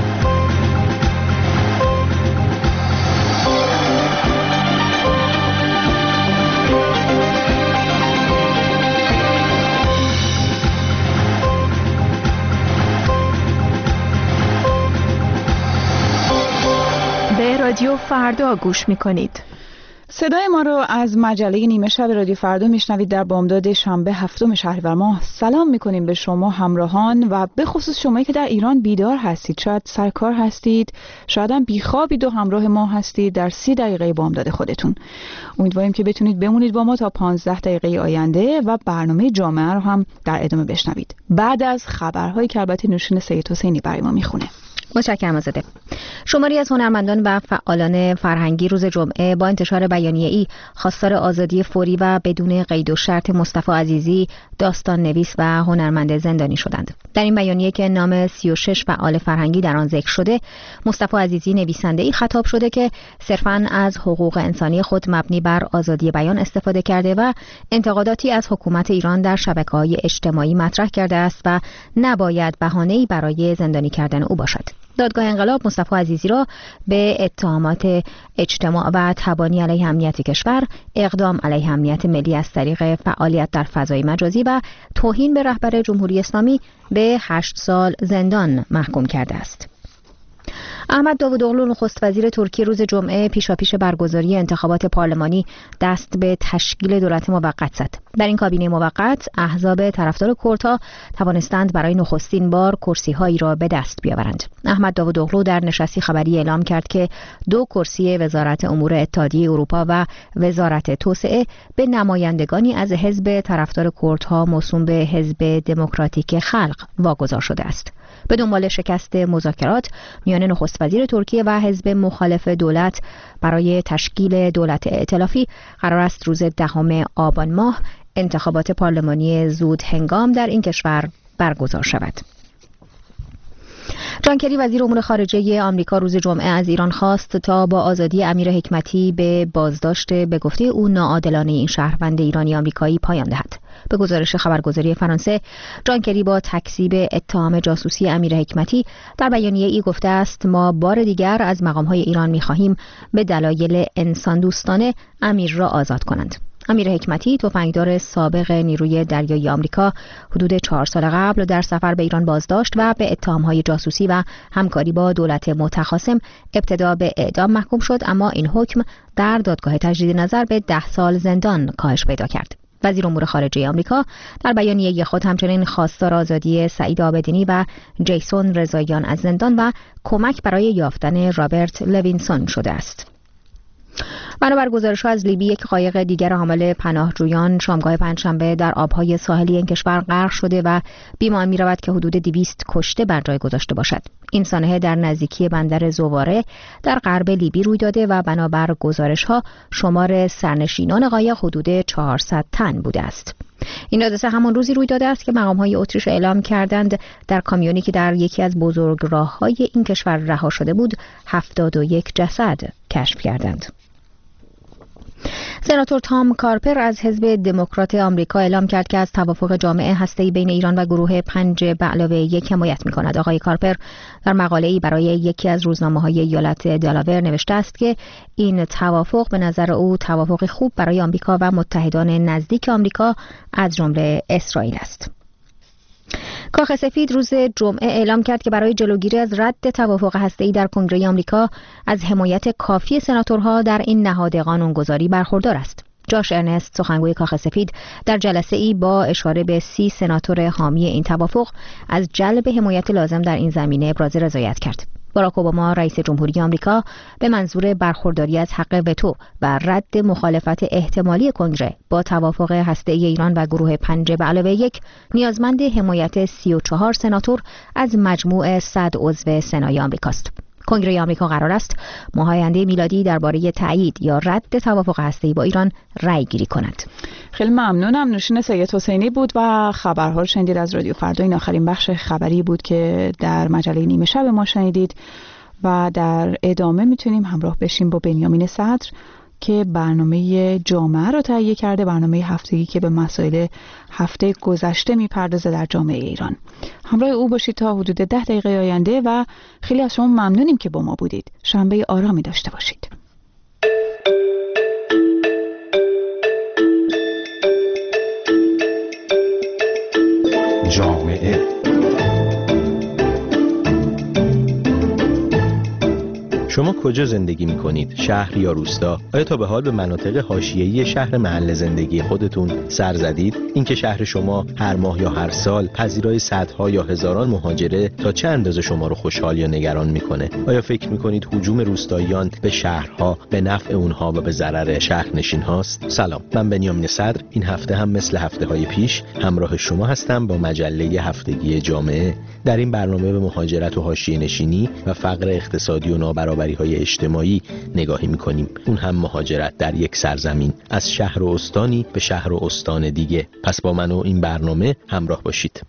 به رادیو فردا گوش می‌کنید. صدای ما رو از مجله نیمه شب رادیو فردا میشنوید در بامداد شنبه هفتم شهریور ماه. سلام میکنیم به شما همراهان و به خصوص شمایی که در ایران بیدار هستید، شاید سرکار هستید، شاید هم بیخوابید و همراه ما هستید در سی دقیقه بامداد خودتون. امیدواریم که بتونید بمونید با ما تا پانزده دقیقه آینده و برنامه جامعه رو هم در ادامه بشنوید بعد از خبرهایی که البته نوشین سید حسینی برای ما میخونه. متشکرم آزاده. شماری از هنرمندان و فعالان فرهنگی روز جمعه با انتشار بیانیه‌ای خواستار آزادی فوری و بدون قید و شرط مصطفی عزیزی، داستان نویس و هنرمند زندانی شدند. در این بیانیه که نام سی و شش فعال فرهنگی در آن ذکر شده، مصطفی عزیزی نویسنده‌ای خطاب شده که صرفاً از حقوق انسانی خود مبنی بر آزادی بیان استفاده کرده و انتقاداتی از حکومت ایران در شبکه‌های اجتماعی مطرح کرده است و نباید بهانه‌ای برای زندانی کردن او باشد. دادگاه انقلاب مصطفی عزیزی را به اتهامات اجتماع و تبانی علیه امنیت کشور، اقدام علیه امنیت ملی از طریق فعالیت در فضای مجازی و توهین به رهبر جمهوری اسلامی به هشت سال زندان محکوم کرده است. احمد داوودوغلو نخست وزیر ترکیه روز جمعه پیشاپیش برگزاری انتخابات پارلمانی دست به تشکیل دولت موقت زد. در این کابینه موقت احزاب طرفدار کردها توانستند برای نخستین بار کرسی‌هایی را به دست بیاورند. احمد داوودوغلو در نشستی خبری اعلام کرد که دو کرسی وزارت امور اتحادیه اروپا و وزارت توسعه به نمایندگانی از حزب طرفدار کردها موسوم به حزب دموکراتیک خلق واگذار شده است. به دنبال شکست مذاکرات میان نخست وزیر ترکیه و حزب مخالف دولت برای تشکیل دولت ائتلافی قرار است روز دهم آبان ماه انتخابات پارلمانی زود هنگام در این کشور برگزار شود. جان کری وزیر امور خارجه آمریکا روز جمعه از ایران خواست تا با آزادی امیر حکمتی به بازداشت به گفته او ناعادلانه این شهروند ایرانی آمریکایی پایان دهد. به گزارش خبرگزاری فرانسه، جان کری با تکذیب اتهام جاسوسی امیر حکمتی در بیانیه‌ای گفته است ما بار دیگر از مقام‌های ایران می‌خواهیم به دلایل انسان دوستانه امیر را آزاد کنند. امیر حکمتی تفنگدار سابق نیروی دریایی آمریکا حدود چهار سال قبل در سفر به ایران بازداشت و به اتهام‌های جاسوسی و همکاری با دولت متخاصم ابتدا به اعدام محکوم شد، اما این حکم در دادگاه تجدید نظر به ده سال زندان کاهش پیدا کرد. وزیر امور خارجه آمریکا در بیانیه خود همچنین خواستار آزادی سعید آبدینی و جیسون رضاییان از زندان و کمک برای یافتن رابرت لوینسون شده است. بنابر گزارش‌ها از لیبی، یک قایق دیگر حامل پناهجویان شامگاه پنجشنبه در آبهای ساحلی این کشور غرق شده و بی‌مان می‌رود که حدود دویست کشته بر جای گذاشته باشد. این سانحه در نزدیکی بندر زواره در غرب لیبی روی داده و بنابر گزارش‌ها شمار سرنشینان قایق حدود چهارصد تن بوده است. این حادثه همان روزی روی داده است که مقام‌های اتریش اعلام کردند در کامیونی که در یکی از بزرگراه‌های این کشور رها شده بود هفتاد و یک جسد کشف کردند. سناتور تام کارپر از حزب دموکرات آمریکا اعلام کرد که از توافق جامع هسته‌ای بین ایران و گروه پنج به علاوه یک حمایت می‌کند. آقای کارپر در مقاله‌ای برای یکی از روزنامه‌های ایالت دلاور نوشته است که این توافق به نظر او توافقی خوب برای آمریکا و متحدان نزدیک آمریکا از جمله اسرائیل است. کاخ سفید روز جمعه اعلام کرد که برای جلوگیری از رد توافق هسته‌ای در کنگره آمریکا از حمایت کافی سناتورها در این نهاد قانونگذاری برخوردار است. جاش ارنست، سخنگوی کاخ سفید، در جلسه‌ای با اشاره به سی سناتور حامی این توافق از جلب حمایت لازم در این زمینه ابراز رضایت کرد. باراک اوباما رئیس جمهوری آمریکا به منظور برخورداری از حق وتو و رد مخالفت احتمالی کنگره با توافق هسته‌ای ایران و گروه پنج به علاوه یک نیازمند حمایت سی و چهار سناتور از مجموع صد عضو سنای آمریکاست. کنگره آمریکا قرار است ماه آینده میلادی درباره تایید یا رد توافق هسته‌ای با ایران رأی گیری کند. خیلی ممنونم. نوشین سید حسینی بود و خبرها رو شنیدید از رادیو فردا. این آخرین بخش خبری بود که در مجله نیمه شب ما شنیدید و در ادامه میتونیم همراه بشیم با بنیامین صدر که برنامه جامعه رو تهیه کرده، برنامه هفتگی که به مسائل هفته گذشته میپردازه در جامعه ایران. همراه او باشید تا حدود ده دقیقه آینده و خیلی از شما ممنونیم که با ما بودید. شنبه آرامی داشته باشید. جامعه شما کجا زندگی می‌کنید؟ شهر یا روستا؟ آیا تا به حال به مناطق حاشیه‌ای شهر محل زندگی خودتون سر زدید؟ اینکه شهر شما هر ماه یا هر سال پذیرای صدها یا هزاران مهاجره تا چه اندازه شما رو خوشحال یا نگران می‌کنه؟ آیا فکر می‌کنید هجوم روستاییان به شهرها به نفع اونها و به ضرر شهرنشین هاست؟ سلام، من بنیامین صدر این هفته هم مثل هفته‌های پیش همراه شما هستم با مجله هفتگی جامعه. در این برنامه به مهاجرت و حاشیه‌نشینی و فقر اقتصادی و نابرابری های اجتماعی نگاهی میکنیم. اون هم مهاجرت در یک سرزمین از شهر و استانی به شهر و استان دیگه. پس با من و این برنامه همراه باشید.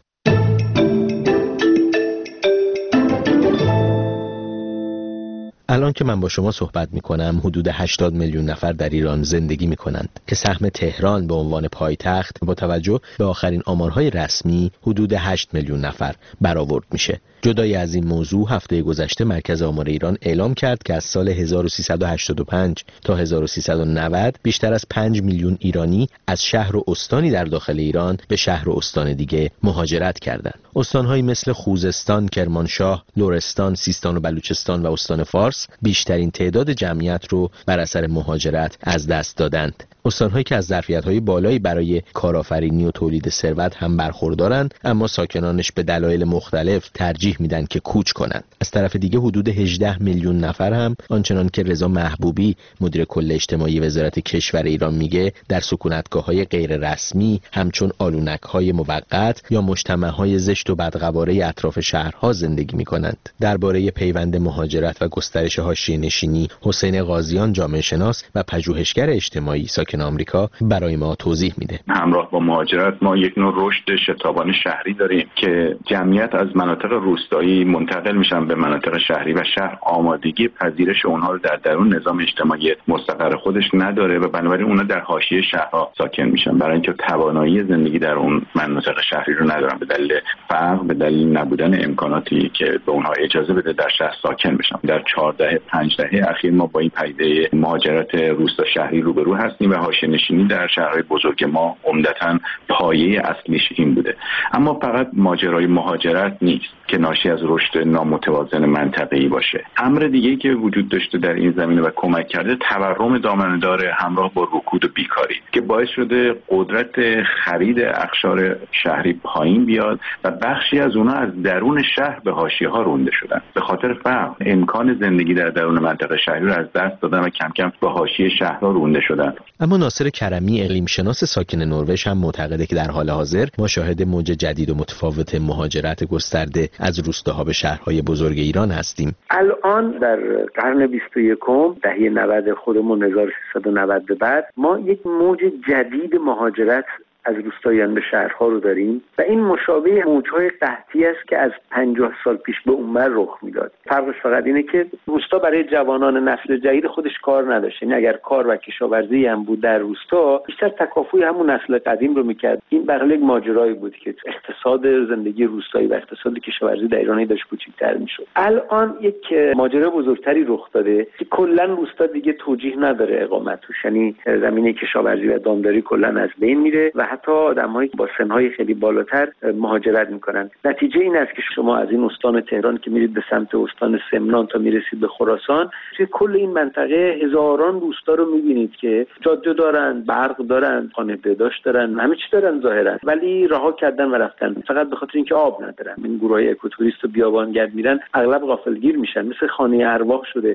الان که من با شما صحبت میکنم حدود هشتاد میلیون نفر در ایران زندگی میکنند که سهم تهران به عنوان پایتخت با توجه به آخرین آمارهای رسمی حدود هشت میلیون نفر برآورد میشه. جدای از این موضوع هفته گذشته مرکز آمار ایران اعلام کرد که از سال هزار و سیصد و هشتاد و پنج تا هزار و سیصد و نود بیشتر از پنج میلیون ایرانی از شهر و استانی در داخل ایران به شهر و استان دیگه مهاجرت کردند. استان‌هایی مثل خوزستان، کرمانشاه، لرستان، سیستان و بلوچستان و استان فارس بیشترین تعداد جمعیت رو بر اثر مهاجرت از دست دادند. استان‌هایی که از ظرفیت‌های بالایی برای کارآفرینی و تولید ثروت هم برخوردارند، اما ساکنانش به دلایل مختلف ترجیح میدن که کوچ کنند. از طرف دیگه حدود هجده میلیون نفر هم آنچنان که رضا محبوبی مدیر کل اجتماعی وزارت کشور ایران میگه در سکونتگاه‌های غیر رسمی همچون آلونک‌های موقت یا مجتمع‌های زشت و بدقواره اطراف شهرها زندگی می‌کنند. درباره پیوند مهاجرت و گسترش حاشیه‌نشینی حسین قاضیان جامعه شناس و پژوهشگر اجتماعی ساکن آمریکا برای ما توضیح میده. همراه با مهاجرت ما یک نوع رشد شتابان شهری داریم که جمعیت از مناطق روستایی منتقل میشن به مناطق شهری و شهر آمادگی پذیرش اونها رو در درون نظام اجتماعی مستقر خودش نداره و بنابراین اونها در حاشیه شهرها ساکن میشن، برای اینکه توانایی زندگی در اون مناطق شهری رو ندارن به دلیل فقر، به دلیل نبودن امکاناتی که به اونها اجازه بده در شهر ساکن بشن. در چهارده پنج دهه اخیر ما با این پدیده مهاجرت روستا شهری روبرو هستیم و حاشیه‌نشینی در شهرهای بزرگ ما عمدتاً پایه اصلیش این بوده. اما فقط ماجرای مهاجرت نیست که ناشی از رشد نامتوازن منطقه‌ای باشه. امر دیگه‌ای که وجود داشته در این زمینه و کمک کرده تورم دامنه‌دار همراه با رکود و بیکاری که باعث شده قدرت خرید اقشار شهری پایین بیاد و بخشی از اونها از درون شهر به حاشیه‌ها رونده شدن. به خاطر فقر امکان زندگی در درون منطقه شهری رو از دست دادن و کم کم به حاشیه شهرها رونده شدن. اما ناصر کرمی اقلیم شناس ساکن نروژ هم معتقده که در حال حاضر ما شاهد موج جدید و متفاوت مهاجرت گسترده از روستاها به شهرهای بزرگ ایران هستیم. الان در قرن بیست و یکم دهه نود خودمون هزار و سیصد و نود به بعد ما یک موج جدید مهاجرت از روستاییان به شهرها رو داریم و این مشابه موج‌های قحطی است که از پنجاه سال پیش به اونور رخ میداد. فرقش فقط اینه که روستا برای جوانان نسل جدید خودش کار نداشت. یعنی اگر کار و کشاورزی هم بود در روستا بیشتر تکافوی همون نسل قدیم رو میکرد. این برای یک ماجرایی بود که اقتصاد زندگی روستایی و اقتصاد کشاورزی در ایران داشت کوچیک‌تر میشد. الان یک ماجرا بزرگتری رخ داده که کلا روستا دیگه توجیه نداره اقامت توش. یعنی زمینه کشاورزی و دامداری کلا از بین میره و حتی آدمایی با سن‌های خیلی بالاتر مهاجرت میکنن. نتیجه این است که شما از این استان تهران که میرید به سمت استان سمنان تا میرسید به خراسان، توی کل این منطقه هزاران روستا رو میبینید که جاده دارن، برق دارن، خانه بهداشت دارن، همه چی دارن ظاهرا، ولی رها کردن و رفتن فقط به خاطر اینکه آب ندارن. این گروهای اکوتوریست و بیابانگرد میرن، اغلب غافلگیر میشن، مثل خانه ارواح شده.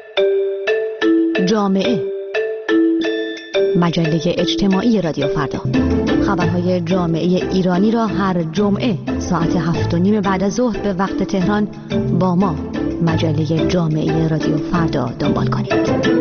جامعه مجله اجتماعی رادیو فردا. خبرهای جامعه ایرانی را هر جمعه ساعت هفت و نیم بعد از ظهر به وقت تهران با ما مجله جامعه رادیو فردا دنبال کنید.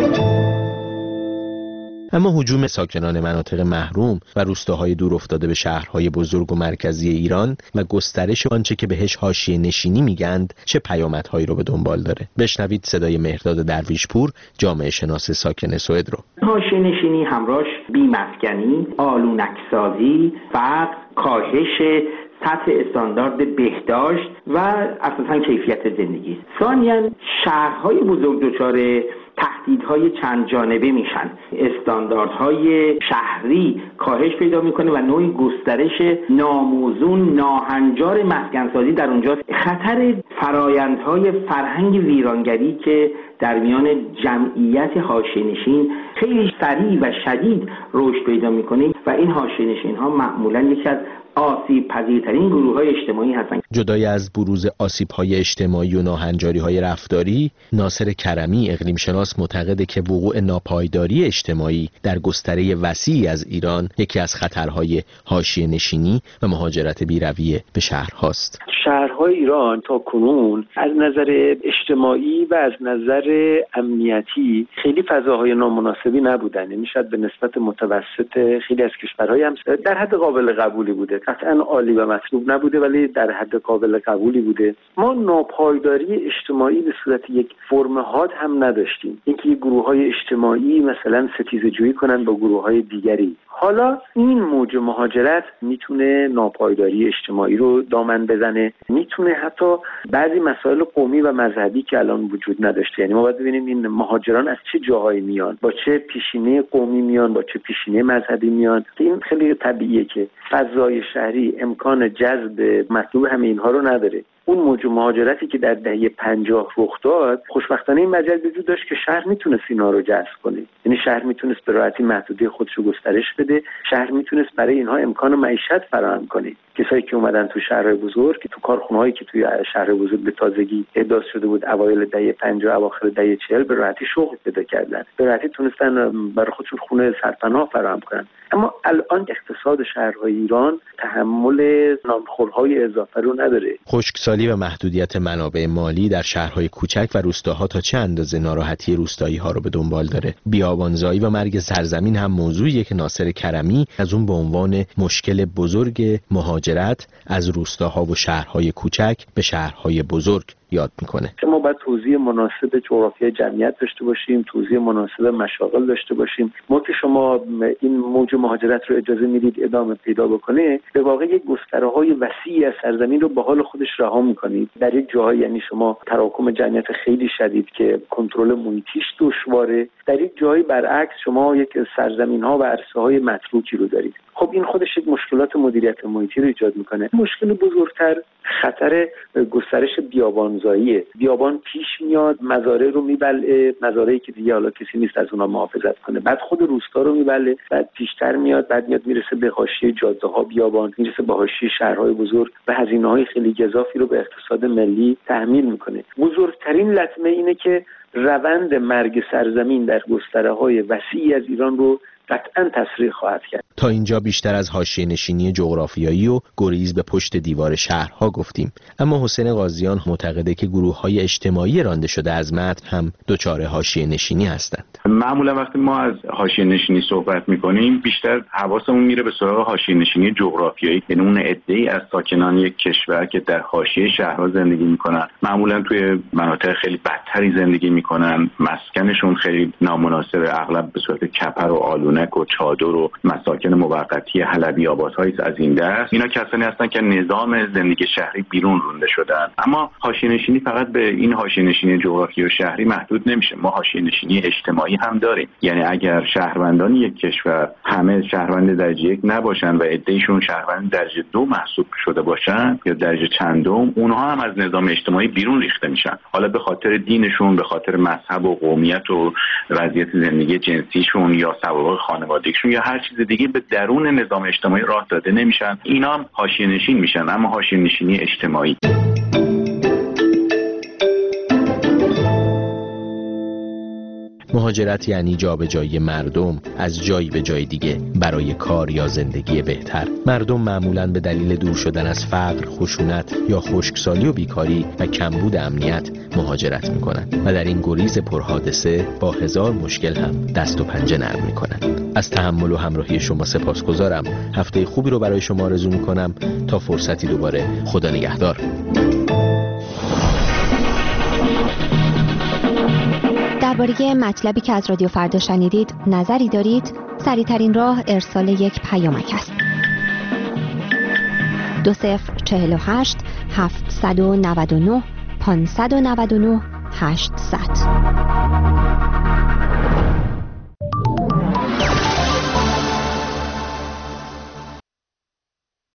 اما هجوم ساکنان مناطق محروم و روستاهای دور افتاده به شهرهای بزرگ و مرکزی ایران و گسترش آنچه که بهش حاشیه نشینی میگند چه پیامدهایی رو به دنبال داره؟ بشنوید صدای مهرداد درویشپور، جامعه شناس ساکن سوئد رو. حاشیه نشینی همراهش بی‌مسکنی، آلونک‌سازی، فقر، کاهش سطح استاندارد بهداشت و اساساً کیفیت زندگی. ثانیاً شهرهای بزرگ دچار تهدیدهای چند جانبه میشن. استانداردهای شهری کاهش پیدا میکنه و نوعی گسترش ناموزون، ناهنجار مسکنسازی در اونجاست. خطر فرایندهای فرهنگ ویرانگری که در میان جمعیت حاشیه‌نشین خیلی سریع و شدید رشد پیدا میکنه و این حاشیه‌نشین‌ها معمولاً یکی از آسیب پذیرترین گروه های اجتماعی هستند. جدای از بروز آسیب های اجتماعی و ناهنجاری های رفتاری، ناصر کرمی اقلیم شناس معتقده که وقوع ناپایداری اجتماعی در گستره وسیعی از ایران یکی از خطرهای حاشیه نشینی و مهاجرت بی‌رویه به شهرهاست. شهرهای ایران تا کنون از نظر اجتماعی و از نظر امنیتی خیلی فضاهای نامناسبی نبودن. یعنی شاید به نسبت متوسط خیلی از کشورهای هم در حد قابل قبولی بوده. قطعا عالی و مطلوب نبوده ولی در حد قابل قبولی بوده. ما ناپایداری اجتماعی به صورت یک فرم حاد هم نداشتیم. اینکه گروه‌های اجتماعی مثلا ستیزه‌جویی کنن با گروه‌های دیگری. حالا این موج مهاجرت میتونه ناپایداری اجتماعی رو دامن بزنه، میتونه حتی بعضی مسائل قومی و مذهبی که الان وجود نداشته. یعنی ما باید ببینیم این مهاجران از چه جاهایی میان، با چه پیشینه قومی میان، با چه پیشینه مذهبی میان. این خیلی طبیعیه که فضای شهری امکان جذب مطلوب همه اینها رو نداره. اون موج مهاجرتی که در دهه پنجاه رخ داد، خوشبختانه این مجال وجود داشت که شهر میتونست اینا رو جذب کنه. یعنی شهر میتونست به راحتی محدوده خودش رو گسترش بده، شهر میتونست برای اینها امکان معیشت فراهم کنه. کسایی که اومدن تو شهرهای بزرگ، که تو کارخونه‌هایی که توی شهر بزرگ به تازگی احداث شده بود اوایل دهه پنجاه اواخر دهه چهل، به راحتی شغل پیدا کردن، به راحتی تونستن برای خودشون خونه سرپناه فراهم کنن. اما الان اقتصاد شهرهای ایران تحمل نانخورهای اضافه رو نداره. خشکسالی و محدودیت منابع مالی در شهرهای کوچک و روستاها تا چه اندازه ناراحتی روستایی ها رو به دنبال داره؟ بیابانزایی و مرگ سرزمین هم موضوعیه که ناصر کرمی از اون به عنوان مشکل بزرگ مهاجرت از روستاها و شهرهای کوچک به شهرهای بزرگ یاد میکنه. ما باید توضیح مناسب جغرافیای جمعیت داشته باشیم، توضیح مناسب مشاغل داشته باشیم. ما که شما این موج مهاجرت رو اجازه میدید ادامه پیدا بکنه، به واقع یک گستره‌های وسیعی از سرزمین رو به حال خودش رها میکنید. در یک جاهای یعنی شما تراکم جمعیت خیلی شدید که کنترل محیطیش دشواره، در یک جایی برعکس شما یک سرزمین‌ها و عرصه‌های متروکی رو دارید. خب این خودش یک مشکلات مدیریت محیطی رو ایجاد میکنه. مشکل بزرگتر خطر گسترش بیابانزاییه. بیابان پیش میاد، مزارع رو میبلعه، مزارعی که دیگه حالا کسی نیست از اونها محافظت کنه. بعد خود روستا رو میبلعه، بعد پیشتر میاد، بعد میاد میرسه به حاشیه جاده‌ها بیابان، میرسه به حاشیه شهرهای بزرگ و هزینه‌های خیلی گزافی رو به اقتصاد ملی تحمیل میکنه. بزرگترین لطمه اینه که روند مرگ سرزمین در گستره‌های وسیعی از ایران رو قطعاً تسریع خواهد کرد. تا اینجا بیشتر از حاشیه نشینی جغرافیایی و گریز به پشت دیوار شهرها گفتیم، اما حسین قاضیان معتقده که گروه‌های اجتماعی رانده شده از متن هم دچار حاشیه نشینی هستند. معمولا وقتی ما از حاشیه نشینی صحبت می‌کنیم بیشتر حواسمون میره به سراغ حاشیه نشینی جغرافیایی، یعنی اون عده‌ای از ساکنان یک کشور که در حاشیه شهرها زندگی می‌کنن، معمولا توی مناطق خیلی بدتری زندگی می‌کنن، مسکنشون خیلی نامناسب، اغلب به صورت کپر و آلونک و چادر و مساکن موقتی حلبی آبادهای از این دست. اینا کسانی هستن که نظام زندگی شهری بیرون رونده شدن. اما حاشیه‌نشینی فقط به این حاشیه‌نشینی جغرافیایی و شهری محدود نمیشه. ما حاشیه‌نشینی اجتماعی هم داریم. یعنی اگر شهروندان یک کشور همه شهروند درجه یک نباشن و عده‌شون شهروند درجه دو محسوب شده باشن یا درجه چندم، اونها هم از نظام اجتماعی بیرون ریخته میشن. حالا به خاطر دینشون، به خاطر مذهب و قومیت و وضعیت زندگی جنسیشون یا سوابق خانوادگیشون یا هر چیز دیگه به درون نظام اجتماعی راه داده نمیشن. اینا هم حاشیه‌نشین میشن، اما حاشیه‌نشینی اجتماعی. مهاجرت یعنی جابجایی مردم از جایی به جای دیگه برای کار یا زندگی بهتر. مردم معمولاً به دلیل دور شدن از فقر، خشونت یا خشکسالی و بیکاری و کمبود امنیت مهاجرت میکنن و در این گریز پرحادثه با هزار مشکل هم دست و پنجه نرم میکنن. از تحمل و همراهی شما سپاسگزارم. هفته خوبی رو برای شما آرزو میکنم. تا فرصتی دوباره، خدا نگهدار. درباره مطلبی که از رادیو فردا شنیدید نظری دارید؟ سریع‌ترین راه ارسال یک پیامک است. دو صفر چهل و هشت هفتصد و نود و نه پانصد و نود و نه هشتصد.